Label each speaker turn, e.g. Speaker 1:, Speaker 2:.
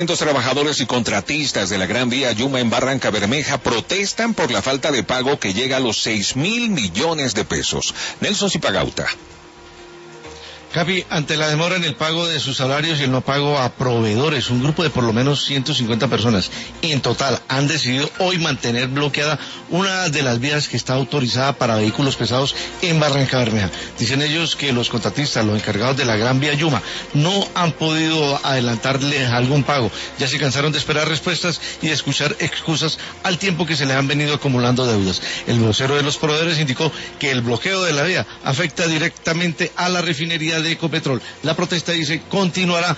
Speaker 1: Trabajadores y contratistas de la Gran Vía Yuma en Barrancabermeja protestan por la falta de pago que llega a los 6.000 millones de pesos. Nelson Zipagauta.
Speaker 2: Capi, ante la demora en el pago de sus salarios y el no pago a proveedores, un grupo de por lo menos 150 personas en total han decidido hoy mantener bloqueada una de las vías que está autorizada para vehículos pesados en Barrancabermeja. Dicen ellos que los contratistas, los encargados de la Gran Vía Yuma, no han podido adelantarles algún pago. Ya se cansaron de esperar respuestas y de escuchar excusas al tiempo que se les han venido acumulando deudas. El vocero de los proveedores indicó que el bloqueo de la vía afecta directamente a la refinería de Ecopetrol. La protesta, dice, continuará